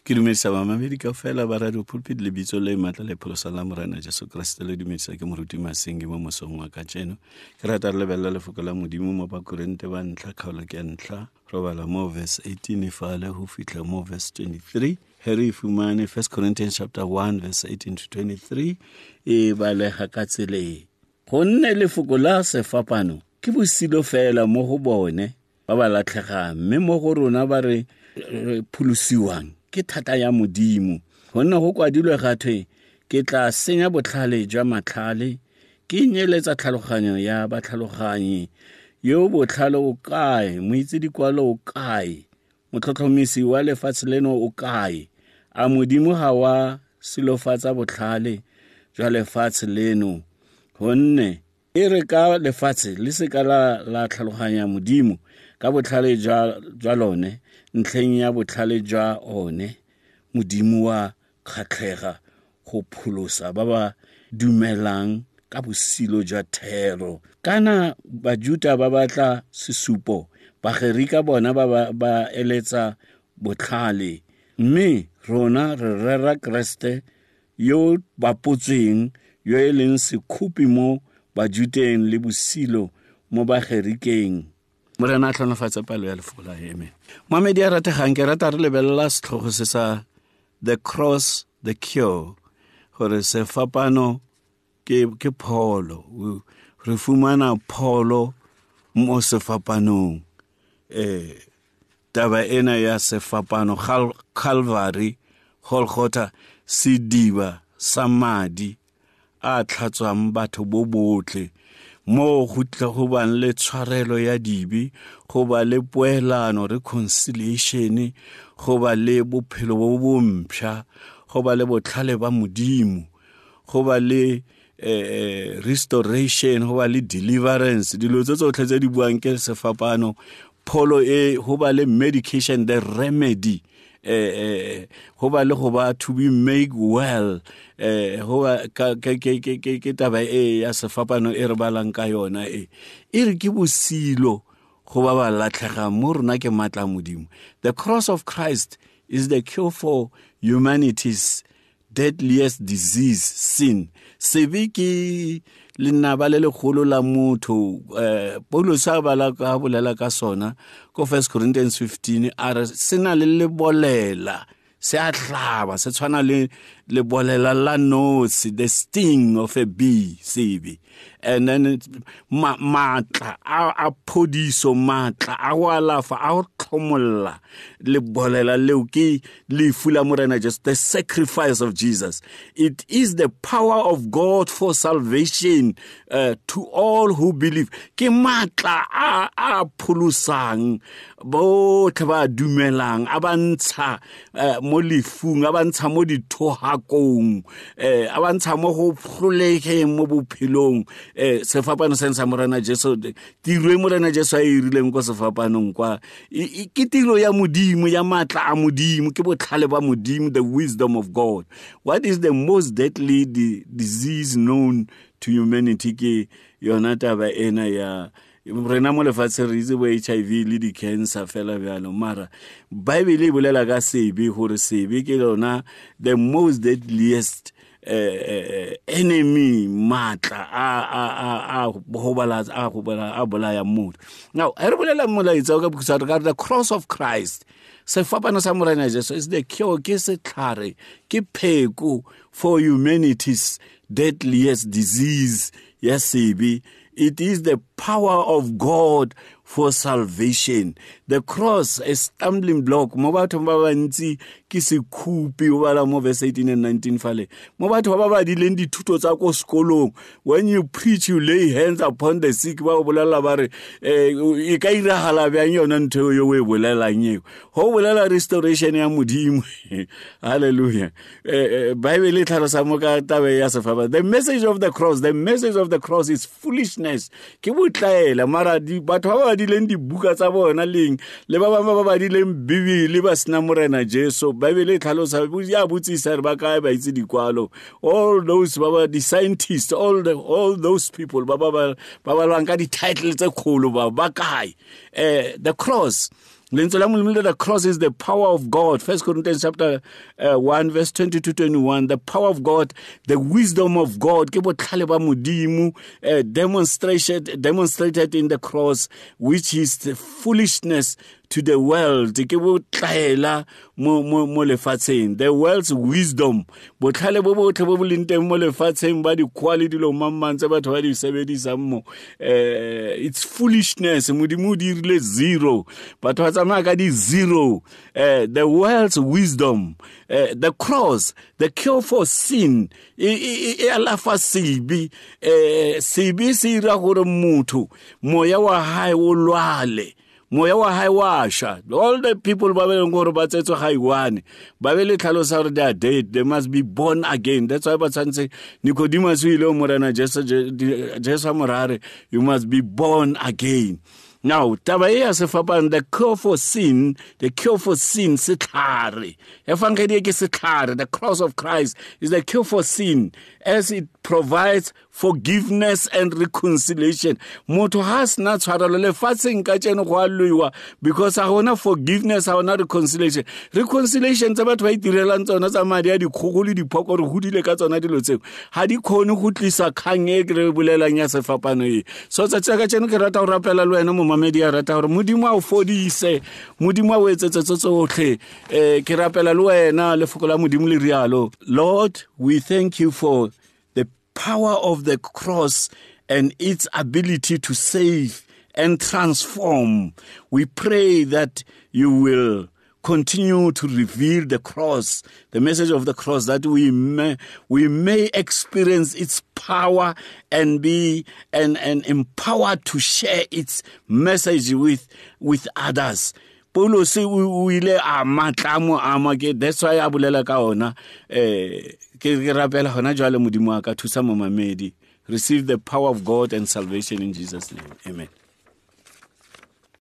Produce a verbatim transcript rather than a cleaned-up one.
Ke dumedisa mamamedi kaofela ba Radio Pulpit le bitso le matla le pholosa la Morena Jesu Kriste le dumedisa ke moruti Masengi mo mosong wa ka tseno. Ke rata re lebella lefoko la Modimo mo ba Korinte ba ntlha kgaolo ke ntlha robala mo verse eighteen fale ho fihla mo verse twenty-three. Here fumane First Corinthians chapter one verse eighteen to twenty-three e bale ha ka tsele. Go nne lefoko la sefapano ke bosilo fela mo go bone ba ba latlhega mme mo go rona ba re phulusiwang ke thata ya Modimo. Gonna go kwadilwe gatwe ke tla senya botlhale jwa matlhale ke nyeletsa tlhaloganyo ya batlhaloganyi yo botlhale o kae moitse dikwalo o kae motlhotlhomisi wa lefatshe leno o kae a Modimo ha wa silofatsa botlhale jwa lefatshe leno. Gonne e re ka lefatshe le se ka la la tlhaloganya Modimo ka botlhale jwa jwa lone ntlheng ya botlhale jwa one Modimo wa kgatlhega go pholosa ba ba dumelang ka bosilo jwa thero. Kana bajuta ba batla sesupo ba gerika bona ba ba eletsa botlhale mme rona re rera Kriste yo bapotsweng yo e leng sekhupi mo bajuteng le bosilo mo ba gerikeng. Morena tlhonafatsa palo ya lefola amen. Mamedi a rategang ke rata re lebella setlhogo se sa the cross the cure gore sefapano ke ke pholo re fumana pholo mo sefapanong. eh taba ena ya sefapano Calvary Golgotha sidiba samadi a tlhatswang batho bo botle mo go tla go ban le tshwarelo ya dibi go ba le poelano reconciliation go ba le bophelo bo bompšha go ba le botlhale ba Modimo go ba le eh restoration go ba le deliverance dilo tse tsotlhe tse di buang ke sefapano pholo e go ba le medication the remedy eh go ba le go ba to be make well eh go ka ke ke ke ke taba e ya sefapano e re balang ka yona e e re ke bosilo go ba ba latlhega mo rona ke matla Modimo. The cross of Christ is the cure for humanity's deadliest disease, sin. Sebe ke lenaba le legolo la motho eh Paulo sa bala ka bolela ka sona ko First Corinthians fifteen are sena le lebolela se a tlhaba se tshwana le lebolela la nose, the sting of a bee sebe. And then ma matla a phodiso matla a walafa a tlhomolla lebolela leo ke lefu la Morena just the sacrifice of Jesus. It is the power of God for salvation uh, to all who believe. Ke matla a a phulusang bo tla dumelang abantsha mo lefung abantsha mo dithohakong eh abantsha mo go hlolege mo bophelong eh sefapano se sa Morena Jesu tiro e Morena Jesu a irileng go sefapanong kwa ke tiro ya Modimo ya matla a Modimo ke botlhale ba Modimo, the wisdom of God. What is the most deadly di disease known to humanity ke yona taba ena ya rena mo lefatshe re itse bo H I V le di cancer fela bjalo mara Bible e bolela ka sebe gore sebe ke lona the most deadliest uh, uh, enemy matla a a a a hobala a hobala a bolaya motho. Now e re bolela molaetsa ka because regard the cross of Christ sefapano sa Morena Jesu is the cure ke setlhare ke pheko for humanity's deadliest disease ya sebe. It is the power of God for salvation. The cross, a stumbling block. Mo batho ba bantsi ke sekhupi o bala mo verse eighteen and nineteen fale. Mo batho ba ba dileng dithuto tsa ko sekolong. When you preach, you lay hands upon the sick. Ba bolela ba re eh e ka iragala bjang yona ntho yo we bolelang eo. Ho bolela restoration ya Modimo. Hallelujah. Eh Bible e tlhalosa mo ka tabe ya sefapa. The message of the cross, the message of the cross is foolishness. Ke botlaela mara di batho ba ba dileng dibuka tsa bona leng le ba ba ba ba dileng Bibele ba sna Morena Jesu Bible e tlhalosa ya botsisa re ba kae ba itse dikwalo all those ba ba di scientists all the all those people ba ba ba ba lwang ka di title tse kholo ba ba kae eh the cross The cross is the power of God. First Corinthians chapter uh, one, verse twenty to twenty-one. The power of God, the wisdom of God, uh, demonstrated, demonstrated in the cross, which is the foolishness to the world. The world's wisdom. It's foolishness. Zero. But what's zero? Uh, the world's wisdom, uh, the cross, the cure for sin. Alafa sibi, sibi sira hore mutu, moya wa hai wolwale. Moya wa hai washa. All the people babele ngoro batsetso haiwane. Babele tlhalosa they are dead. They must be born again. That's why batsan say Nicodemus ile morana Jesu Jesu morare. You must be born again. Now, tabaya se fapan the cure for sin, the cure for sin sitlare. Evangeli ke sitlare. The cross of Christ is the cure for sin, as it provides forgiveness and reconciliation. Motho has not tshwarelo lefatsheng ka tseno go alloiwa because ha hona forgiveness, ha hona reconciliation. Reconciliation tsa batho ba itirelang tsona tsa madi a dikgogo le diphoko re hudile ka tsona dilo tseo. Ha di khone go tlisa kgang e re bolelang ya sefapano e. So tsa tsaka tseno ke rata go rapela le wena mo mamedi a rata gore modimo a o fodise, modimo a o etsetse tsotlhe. Eh ke rapela le wena lefoko la modimo le rialo. Lord, we thank you for the power of the cross and its ability to save and transform. We pray that you will continue to reveal the cross, the message of the cross, that we may, we may experience its power and be and, and empowered to share its message with, with others. Paulo se o ile a matlamo a make, that's why a bolela ka ona eh ke rapela hona jwale modimo wa ka thusa momamedi. Receive the power of God and salvation in Jesus' name. Amen.